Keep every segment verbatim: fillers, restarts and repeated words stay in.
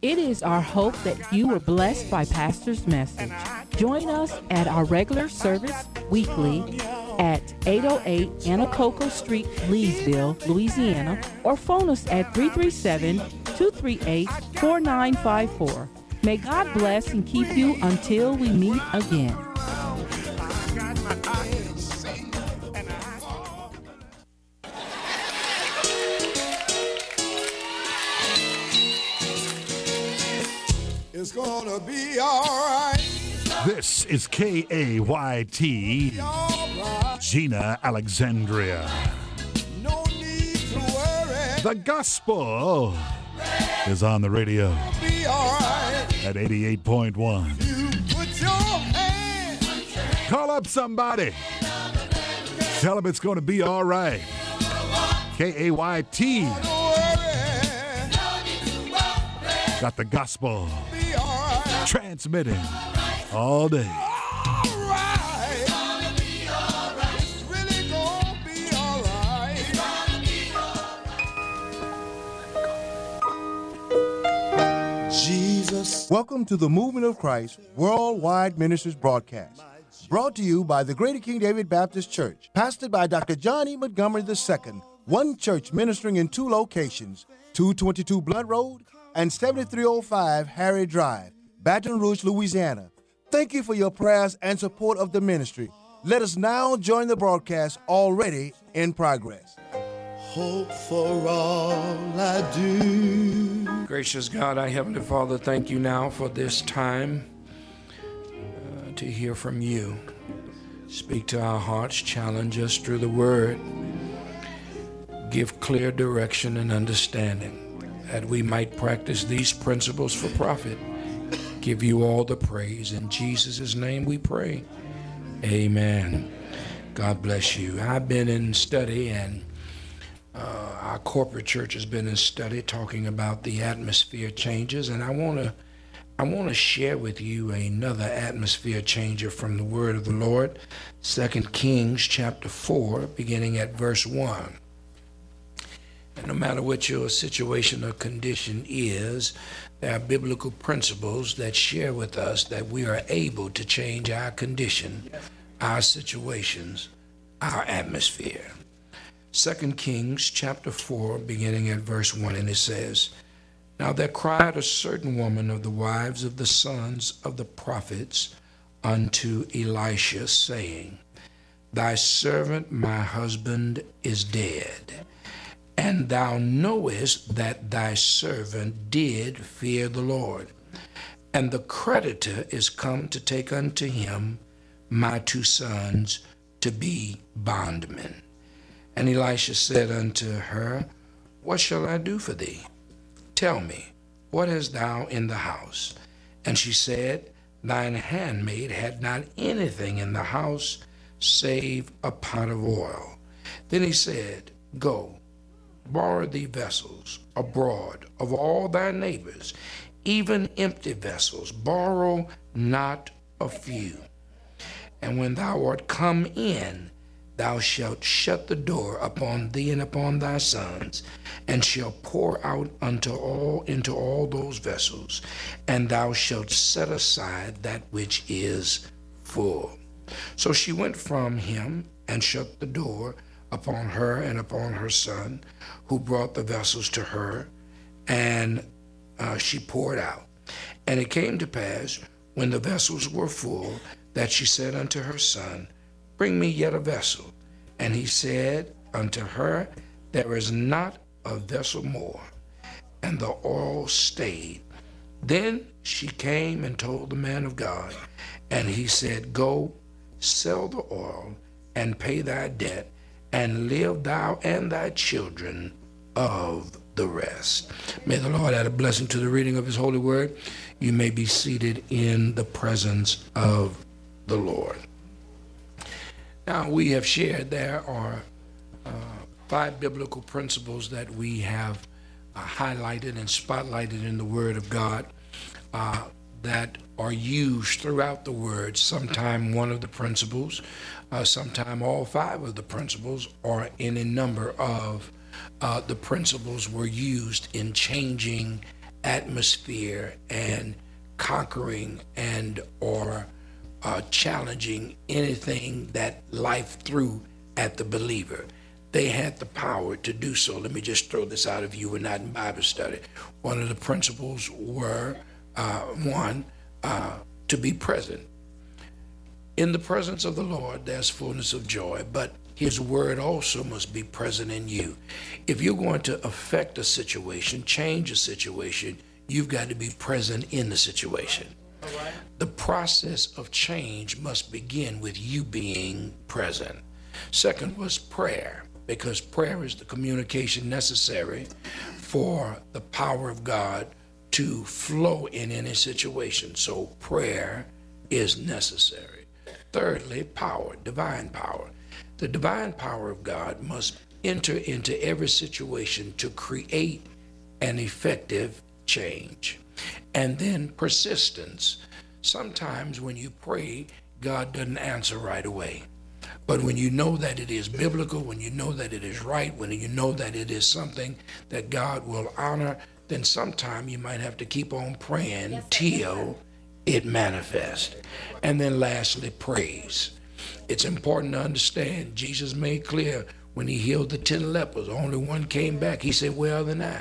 It is our hope that you were blessed by Pastor's message. Join us at our regular service weekly at eight oh eight Anacoco Street, Leesville, Louisiana, or phone us at three three seven, two three eight, four nine five four. May God bless and keep you until we meet again. It's gonna be all right. This is K A Y T, right. Gina Alexandria. No need to worry. The gospel is on the radio Be all right. at eighty-eight point one. You put your hand. Call up somebody. Tell them it's going to be all right. K A Y T. Don't worry. Got the gospel Be all right. transmitting all day. All right. It's really gonna be all right. Jesus. Welcome to the Movement of Christ Worldwide Ministries broadcast, brought to you by the Greater King David Baptist Church, pastored by Doctor John E. Montgomery the Second, one church ministering in two locations, two twenty-two Blunt Road and seventy-three oh five Harry Drive, Baton Rouge, Louisiana. Thank you for your prayers and support of the ministry. Let us now join the broadcast already in progress. Hope for all I do. Gracious God, our Heavenly Father, thank you now for this time uh, to hear from you. Speak to our hearts, challenge us through the word. Give clear direction and understanding that we might practice these principles for profit. Give you all the praise. In Jesus' name we pray. Amen. God bless you. I've been in study, and uh, our corporate church has been in study talking about the atmosphere changes, and I want to I want to share with you another atmosphere changer from the word of the Lord, Second Kings chapter four, beginning at verse one. And no matter what your situation or condition is, there are biblical principles that share with us that we are able to change our condition, our situations, our atmosphere. Second Kings chapter four, beginning at verse one, and it says, Now there cried a certain woman of the wives of the sons of the prophets unto Elisha, saying, Thy servant my husband is dead. And thou knowest that thy servant did fear the Lord, and the creditor is come to take unto him my two sons to be bondmen. And Elisha said unto her, What shall I do for thee? Tell me, what hast thou in the house? And she said, Thine handmaid had not anything in the house save a pot of oil. Then he said, Go, borrow thee vessels abroad of all thy neighbors, even empty vessels, borrow not a few. And when thou art come in, thou shalt shut the door upon thee and upon thy sons, and shalt pour out unto all into all those vessels, and thou shalt set aside that which is full. So she went from him and shut the door upon her and upon her son, who brought the vessels to her, and uh, she poured out. And it came to pass, when the vessels were full, that she said unto her son, Bring me yet a vessel. And he said unto her, There is not a vessel more. And the oil stayed. Then she came and told the man of God, and he said, Go, sell the oil, and pay thy debt, and live thou and thy children of the rest. May the Lord add a blessing to the reading of his holy word. You may be seated in the presence of the Lord. Now, we have shared there are uh, five biblical principles that we have uh, highlighted and spotlighted in the Word of God uh, that are used throughout the Word. Sometime one of the principles, uh, sometime all five of the principles, or in a number of uh, the principles were used in changing atmosphere and conquering and or uh, challenging anything that life threw at the believer. They had the power to do so. Let me just throw this out if you were not in Bible study. One of the principles were, uh, one, uh, to be present. In the presence of the Lord, there's fullness of joy, but his word also must be present in you. If you're going to affect a situation, change a situation, you've got to be present in the situation. Right. The process of change must begin with you being present. Second was prayer, because prayer is the communication necessary for the power of God to flow in any situation. So prayer is necessary. Thirdly, power, divine power. The divine power of God must enter into every situation to create an effective change. And then persistence. Sometimes when you pray, God doesn't answer right away. But when you know that it is biblical, when you know that it is right, when you know that it is something that God will honor, then sometime you might have to keep on praying till it manifests. And then lastly, praise. It's important to understand, Jesus made clear when he healed the ten lepers, only one came back. He said, where are the nine?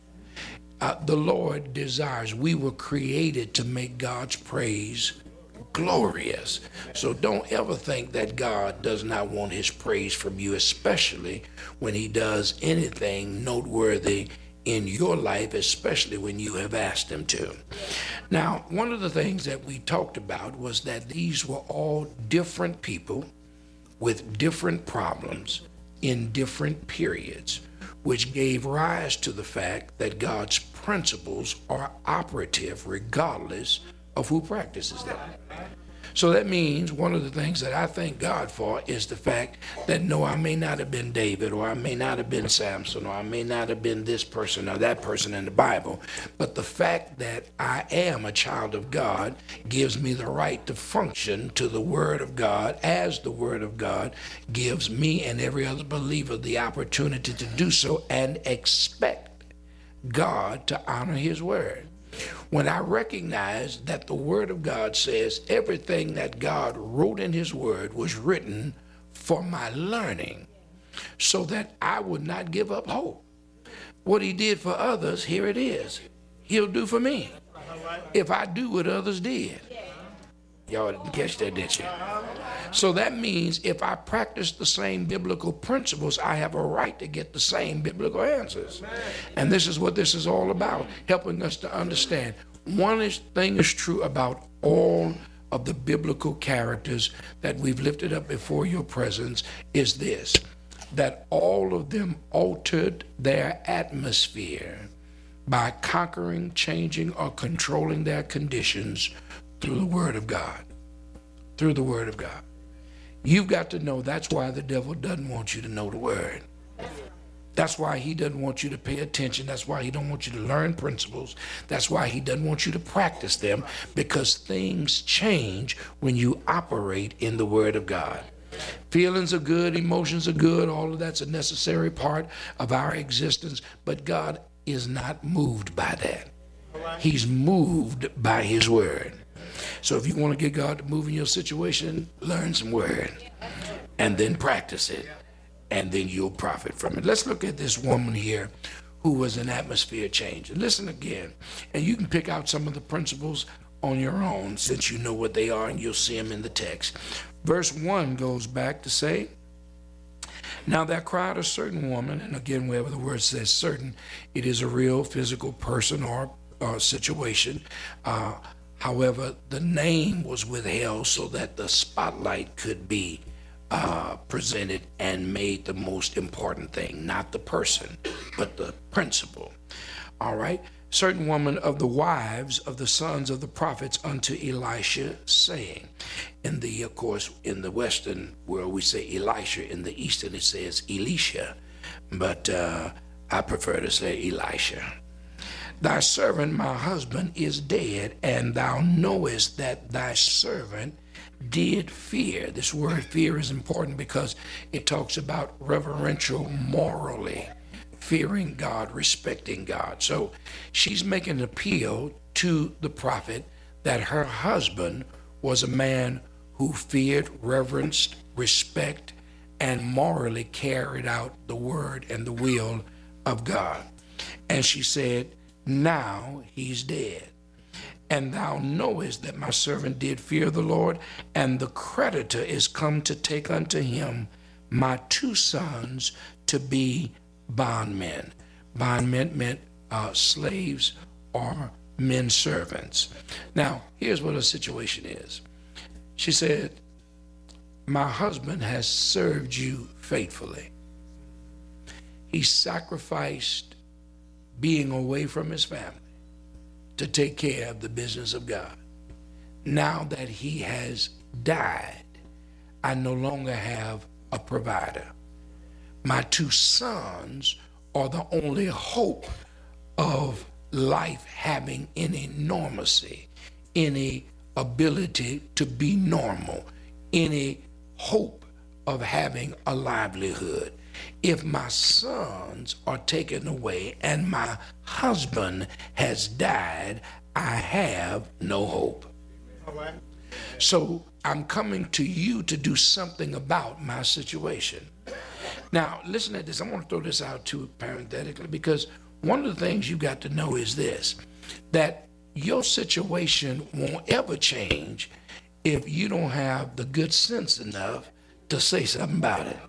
Uh, the Lord desires, we were created to make God's praise glorious. So don't ever think that God does not want his praise from you, especially when he does anything noteworthy in your life, especially when you have asked him to. Now, one of the things that we talked about was that these were all different people with different problems in different periods, which gave rise to the fact that God's principles are operative regardless of who practices them. So that means one of the things that I thank God for is the fact that no, I may not have been David, or I may not have been Samson, or I may not have been this person or that person in the Bible, but the fact that I am a child of God gives me the right to function to the Word of God as the Word of God gives me and every other believer the opportunity to do so and expect God to honor his Word. When I recognize that the Word of God says everything that God wrote in his Word was written for my learning, so that I would not give up hope. What he did for others, here it is. He'll do for me if I do what others did. Y'all didn't catch that, did you? So that means if I practice the same biblical principles, I have a right to get the same biblical answers. And this is what this is all about, helping us to understand. One is, thing is true about all of the biblical characters that we've lifted up before your presence is this, that all of them altered their atmosphere by conquering, changing, or controlling their conditions through the Word of God. Through the Word of God. You've got to know that's why the devil doesn't want you to know the Word. That's why he doesn't want you to pay attention. That's why he don't want you to learn principles. That's why he doesn't want you to practice them, because things change when you operate in the Word of God. Feelings are good, emotions are good, all of that's a necessary part of our existence, but God is not moved by that. He's moved by his Word. So if you want to get God to move in your situation, learn some Word and then practice it, and then you'll profit from it. Let's look at this woman here who was an atmosphere changer. Listen again, and you can pick out some of the principles on your own since you know what they are, and you'll see them in the text. Verse one goes back to say, now there cried a certain woman, and again, wherever the word says certain, it is a real physical person or uh, situation. Uh, however, the name was withheld so that the spotlight could be uh, presented and made the most important thing, not the person, but the principle. All right. Certain woman of the wives of the sons of the prophets unto Elisha, saying, in the, of course, in the Western world, we say Elisha. In the Eastern, it says Elisha, but uh, I prefer to say Elisha. Thy servant, my husband, is dead, and thou knowest that thy servant did fear. This word fear is important because it talks about reverential morally. fearing God, respecting God. So she's making an appeal to the prophet that her husband was a man who feared, reverenced, respect, and morally carried out the word and the will of God. And she said, now he's dead. And thou knowest that my servant did fear the Lord, and the creditor is come to take unto him my two sons to be bondmen. Bondmen meant uh, slaves or men servants. Now, here's what her situation is. She said, my husband has served you faithfully. He sacrificed being away from his family to take care of the business of God. Now that he has died, I no longer have a provider. My two sons are the only hope of life having any normalcy, any ability to be normal, any hope of having a livelihood. If my sons are taken away and my husband has died, I have no hope. All right. So I'm coming to you to do something about my situation. Now, listen to this. I want to throw this out too parenthetically, because one of the things you got to know is this, that your situation won't ever change if you don't have the good sense enough to say something about it.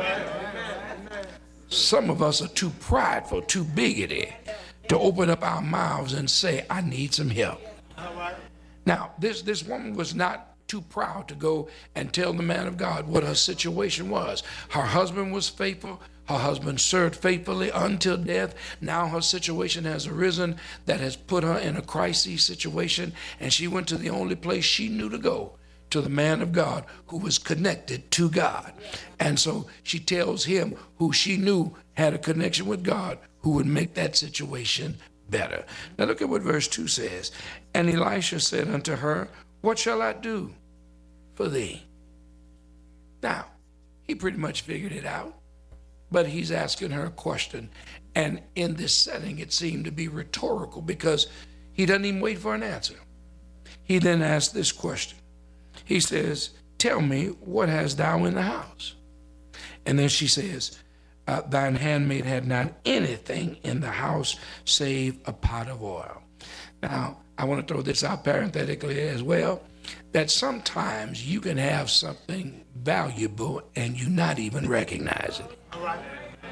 Some of us are too prideful, too bigoted to open up our mouths and say, I need some help. Now, this, this woman was not too proud to go and tell the man of God what her situation was. Her husband was faithful. Her husband served faithfully until death. Now her situation has arisen that has put her in a crisis situation, and she went to the only place she knew to go, to the man of God who was connected to God. And so she tells him, who she knew had a connection with God, who would make that situation better. Now look at what verse two says. And Elisha said unto her, what shall I do for thee? Now, he pretty much figured it out, but he's asking her a question. And in this setting, it seemed to be rhetorical, because he doesn't even wait for an answer. He then asks this question. He says, tell me, what hast thou in the house? And then she says, uh, thine handmaid had not anything in the house save a pot of oil. Now, I want to throw this out parenthetically as well, that sometimes you can have something valuable and you not even recognize it. All right.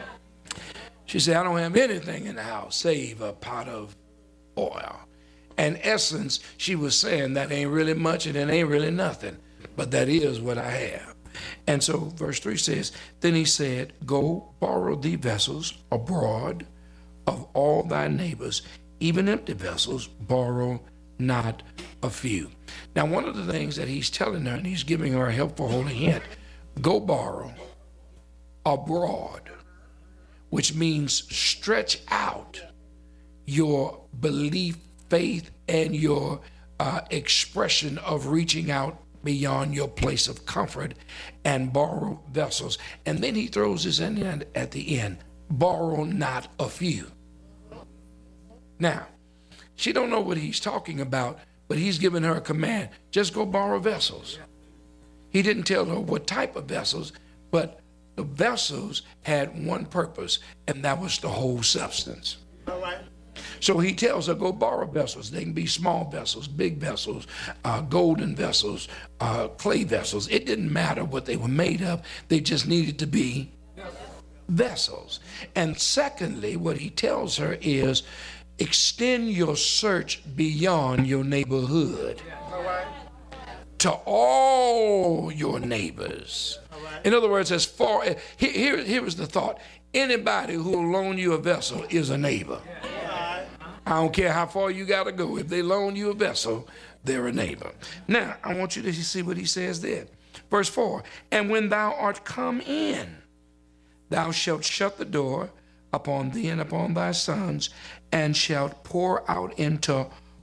She said, I don't have anything in the house save a pot of oil. In essence, she was saying that ain't really much and it ain't really nothing, but that is what I have. And so verse three says, then he said, go borrow thee vessels abroad of all thy neighbors, even empty vessels, borrow not a few. Now, one of the things that he's telling her, and he's giving her a helpful holy hint, go borrow abroad, which means stretch out your belief, faith, and your uh, expression of reaching out beyond your place of comfort, and borrow vessels. And then he throws this in at the end, borrow not a few. Now, she don't know what he's talking about, but he's given her a command, just go borrow vessels. He didn't tell her what type of vessels, but the vessels had one purpose, and that was to hold substance. All right. So he tells her, go borrow vessels. They can be small vessels, big vessels, uh, golden vessels, uh, clay vessels. It didn't matter what they were made of. They just needed to be vessels. And secondly, what he tells her is, extend your search beyond your neighborhood to all your neighbors. In other words, as far as, here, here is the thought. Anybody who will loan you a vessel is a neighbor. I don't care how far you got to go. If they loan you a vessel, they're a neighbor. Now, I want you to see what he says there. Verse four, and when thou art come in, thou shalt shut the door upon thee and upon thy sons, and shalt pour out into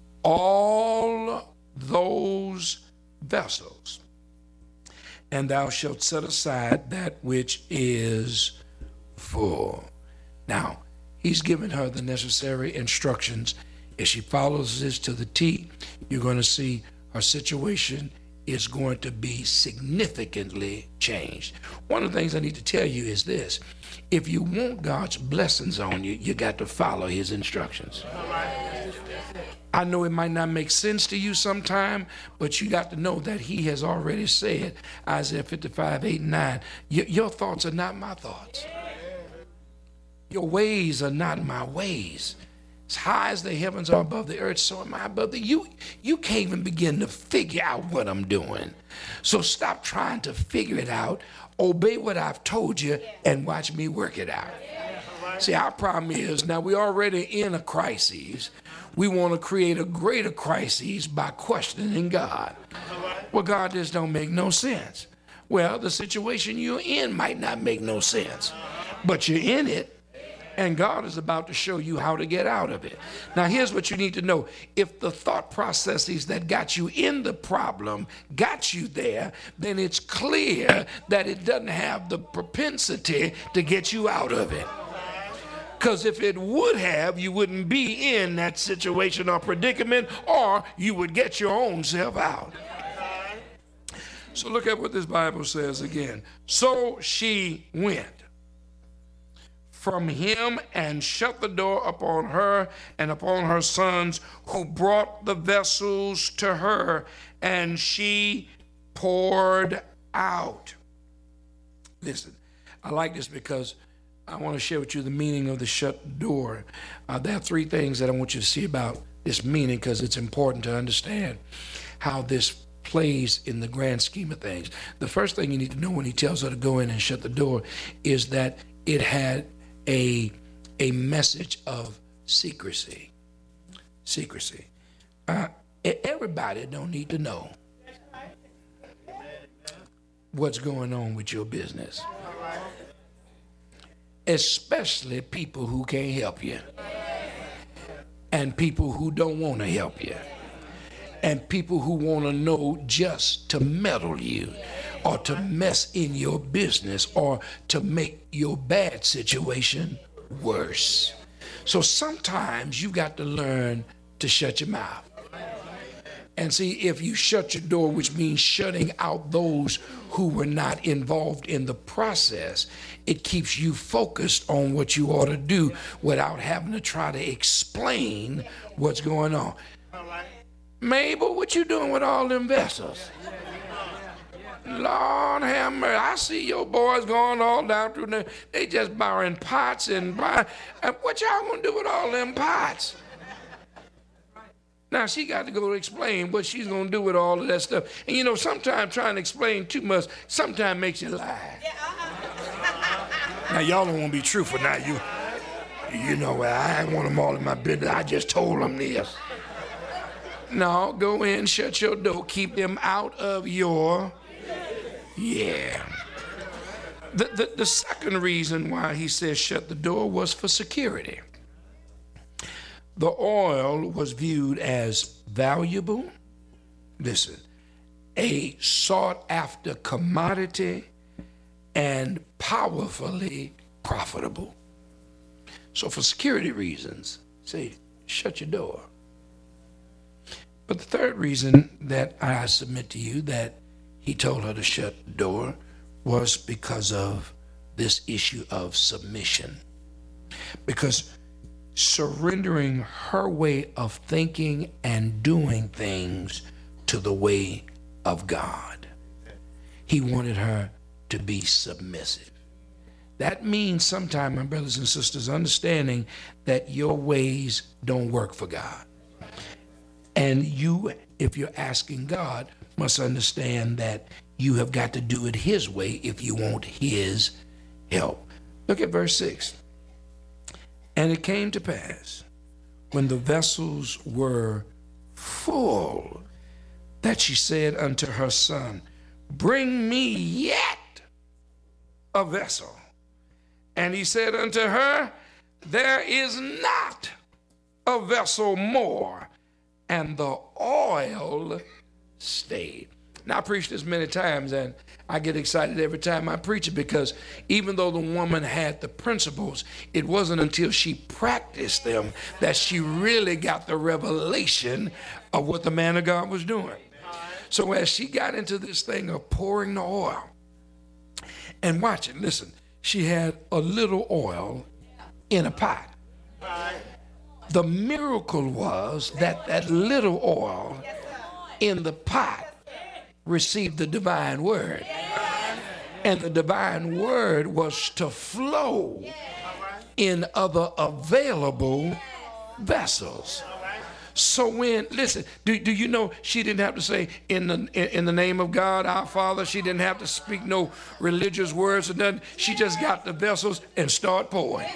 all those vessels, and thou shalt set aside that which is full. Now, He's given her the necessary instructions. If she follows this to the T, you're going to see her situation is going to be significantly changed. One of the things I need to tell you is this. If you want God's blessings on you, you got to follow his instructions. I know it might not make sense to you sometime, but you got to know that he has already said, Isaiah fifty-five, eight and nine, your thoughts are not my thoughts. Your ways are not my ways. As high as the heavens are above the earth, so am I above the you. You can't even begin to figure out what I'm doing. So stop trying to figure it out. Obey what I've told you and watch me work it out. See, our problem is now we're already in a crisis. We want to create a greater crisis by questioning God. Well, God, this don't make no sense. Well, the situation you're in might not make no sense, but you're in it. And God is about to show you how to get out of it. Now, here's what you need to know. If the thought processes that got you in the problem got you there, then it's clear that it doesn't have the propensity to get you out of it. Because if it would have, you wouldn't be in that situation or predicament, or you would get your own self out. So look at what this Bible says again. So she went from him and shut the door upon her and upon her sons, who brought the vessels to her, and she poured out. Listen, I like this because I want to share with you the meaning of the shut door. Uh, there are three things that I want you to see about this meaning, because it's important to understand how this plays in the grand scheme of things. The first thing you need to know when he tells her to go in and shut the door is that it had a a message of secrecy. Secrecy. Uh, everybody don't need to know what's going on with your business, especially people who can't help you, and people who don't want to help you, and people who want to know just to meddle you, or to mess in your business, or to make your bad situation worse. So sometimes you got to learn to shut your mouth. And see, if you shut your door, which means shutting out those who were not involved in the process, it keeps you focused on what you ought to do without having to try to explain what's going on. Mabel, what you doing with all them vessels? Lord have mercy. I see your boys going all down through there. They just borrowing pots and buy. And what y'all gonna do with all them pots? Now she got to go explain what she's gonna do with all of that stuff. And you know, sometimes trying to explain too much sometimes makes you lie. Now y'all don't want to be truthful. Now you, you know, I ain't want them all in my business. I just told them this. No, go in, shut your door, keep them out of your. Yeah. The, the, the second reason why he says shut the door was for security. The oil was viewed as valuable, listen, a sought after commodity, and powerfully profitable. So for security reasons, say, shut your door. But the third reason that I submit to you that he told her to shut the door was because of this issue of submission. Because surrendering her way of thinking and doing things to the way of God, he wanted her to be submissive. That means sometimes, my brothers and sisters, understanding that your ways don't work for God. And you, if you're asking God, must understand that you have got to do it his way if you want his help. Look at verse six. And it came to pass, when the vessels were full, that she said unto her son, bring me yet a vessel. And he said unto her, there is not a vessel more. And the oil stayed. Now, I preach this many times, and I get excited every time I preach it, because even though the woman had the principles, it wasn't until she practiced them that she really got the revelation of what the man of God was doing. So as she got into this thing of pouring the oil, and watch it, listen, she had a little oil in a pot. The miracle was that that little oil in the pot received the divine word. And the divine word was to flow in other available vessels. So when, listen, do, do you know she didn't have to say in the in, in the name of God, our Father. She didn't have to speak no religious words or nothing. She just got the vessels and start pouring.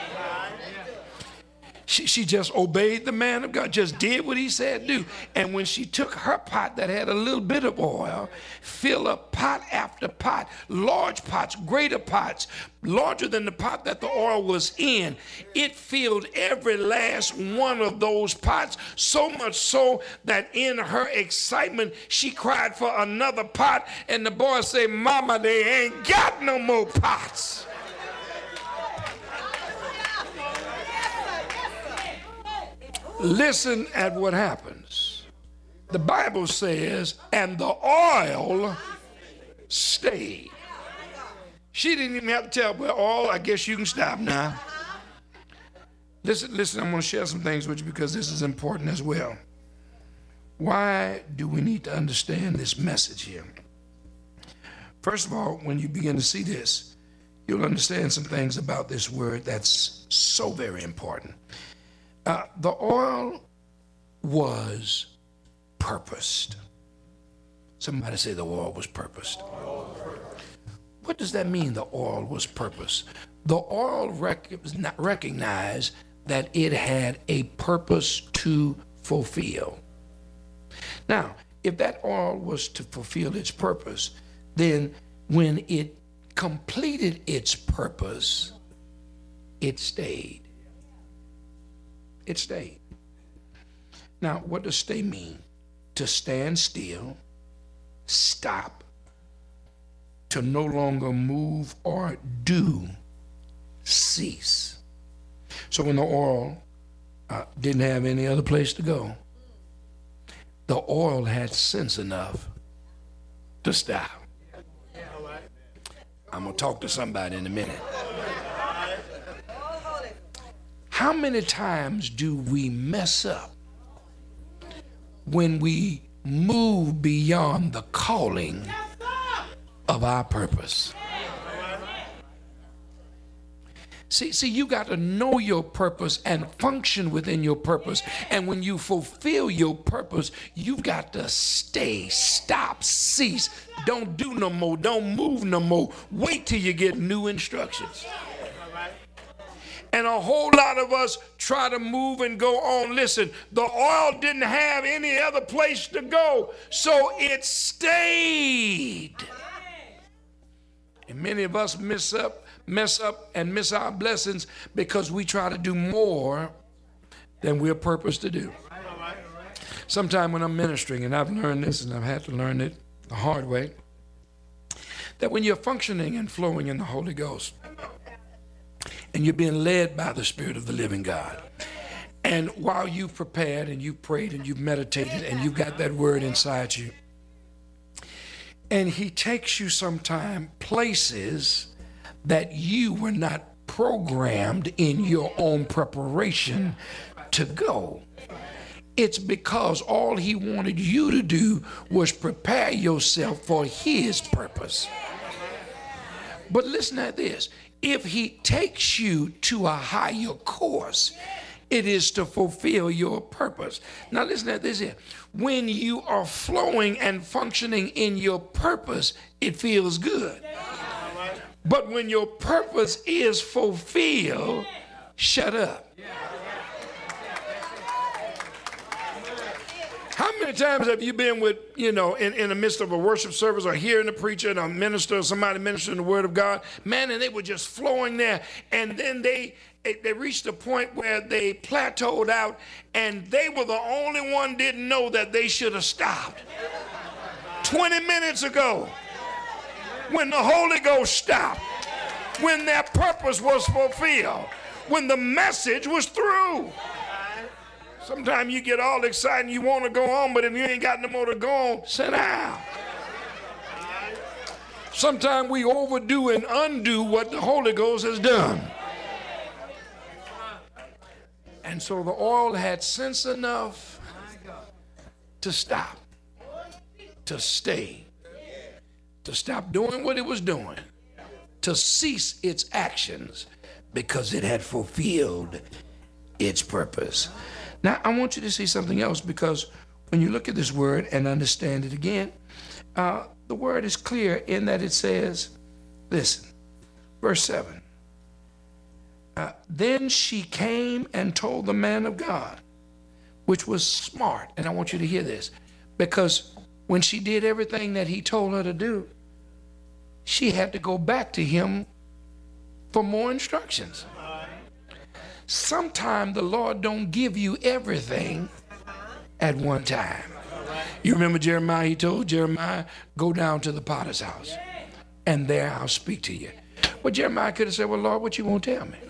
She, she just obeyed the man of God, just did what he said do. And when she took her pot that had a little bit of oil, fill up pot after pot, large pots, greater pots, larger than the pot that the oil was in, it filled every last one of those pots, so much so that in her excitement, she cried for another pot. And the boys say, "Mama, they ain't got no more pots." Listen at what happens. The Bible says, and the oil stayed. She didn't even have to tell, well, oil, I guess you can stop now. Listen, listen, I'm going to share some things with you because this is important as well. Why do we need to understand this message here? First of all, when you begin to see this, you'll understand some things about this word that's so very important. Uh, the oil was purposed. Somebody say the oil was purposed. What does that mean, the oil was purposed? The oil rec- recognized that it had a purpose to fulfill. Now, if that oil was to fulfill its purpose, then when it completed its purpose, it stayed. It stayed. Now, what does stay mean? To stand still, stop, to no longer move or do, cease. So when the oil uh, didn't have any other place to go, the oil had sense enough to stop. I'm going to talk to somebody in a minute. How many times do we mess up when we move beyond the calling of our purpose? See, see, you got to know your purpose and function within your purpose. And when you fulfill your purpose, you've got to stay, stop, cease. Don't do no more. Don't move no more. Wait till you get new instructions. And a whole lot of us try to move and go on. Listen, the oil didn't have any other place to go, so it stayed. And many of us mess up, mess up and miss our blessings because we try to do more than we're purposed to do. Sometime when I'm ministering, and I've learned this and I've had to learn it the hard way, that when you're functioning and flowing in the Holy Ghost, and you're being led by the Spirit of the living God, and while you've prepared and you've prayed and you've meditated and you've got that word inside you, and he takes you sometime places that you were not programmed in your own preparation to go, it's because all he wanted you to do was prepare yourself for his purpose. But listen at this. If he takes you to a higher course, it is to fulfill your purpose. Now listen at this here. When you are flowing and functioning in your purpose, it feels good. But when your purpose is fulfilled, shut up. How many times have you been with, you know, in, in the midst of a worship service or hearing a preacher and a minister or somebody ministering the word of God, man, and they were just flowing there, and then they they reached a point where they plateaued out, and they were the only one didn't know that they should have stopped. twenty minutes ago, when the Holy Ghost stopped, when their purpose was fulfilled, when the message was through. Sometimes you get all excited and you want to go on, but if you ain't got no more to go on, sit down. Sometimes we overdo and undo what the Holy Ghost has done. And so the oil had sense enough to stop, to stay, to stop doing what it was doing, to cease its actions because it had fulfilled its purpose. Now, I want you to see something else, because when you look at this word and understand it again, uh, the word is clear in that it says, listen, verse seven. Uh, then she came and told the man of God, which was smart. And I want you to hear this, because when she did everything that he told her to do, she had to go back to him for more instructions. Sometimes the Lord don't give you everything at one time. You remember Jeremiah? He told Jeremiah, go down to the potter's house, and there I'll speak to you. Well, Jeremiah could have said, well, Lord, what you won't tell me?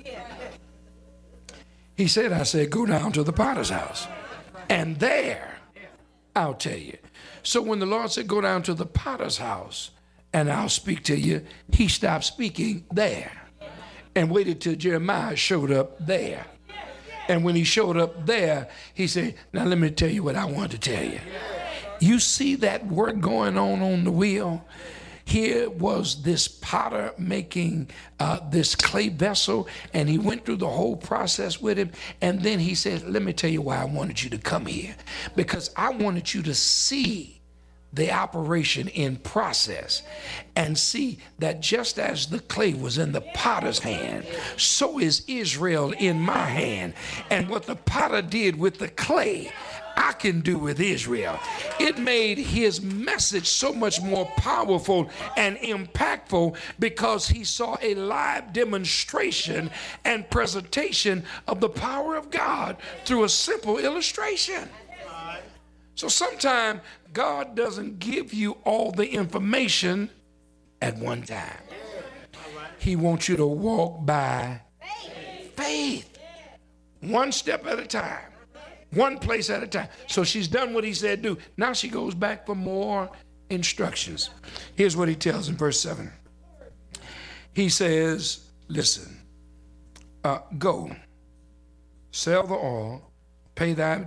He said, I said, go down to the potter's house, and there I'll tell you. So when the Lord said, go down to the potter's house, and I'll speak to you, he stopped speaking there and waited till Jeremiah showed up there. And when he showed up there, he said, now let me tell you what I want to tell you. You see that work going on on the wheel? Here was this potter making uh, this clay vessel, and he went through the whole process with him. And then he said, let me tell you why I wanted you to come here. Because I wanted you to see the operation in process and see that just as the clay was in the potter's hand, so is Israel in my hand. And what the potter did with the clay, I can do with Israel. It made his message so much more powerful and impactful because he saw a live demonstration and presentation of the power of God through a simple illustration. So sometimes God doesn't give you all the information at one time. He wants you to walk by faith, one step at a time. One place at a time. So she's done what he said do. Now she goes back for more instructions. Here's what he tells in verse seven. He says, listen, uh, go, sell the oil, pay thy